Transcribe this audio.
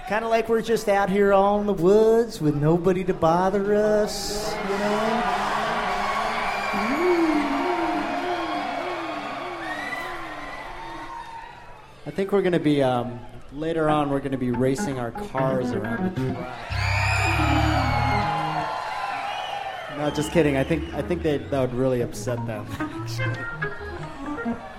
Kind of like we're just out here all in the woods with nobody to bother us, you know? I think we're going to be, later on, we're going to be racing our cars around the track. No, just kidding. I think that would really upset them, actually.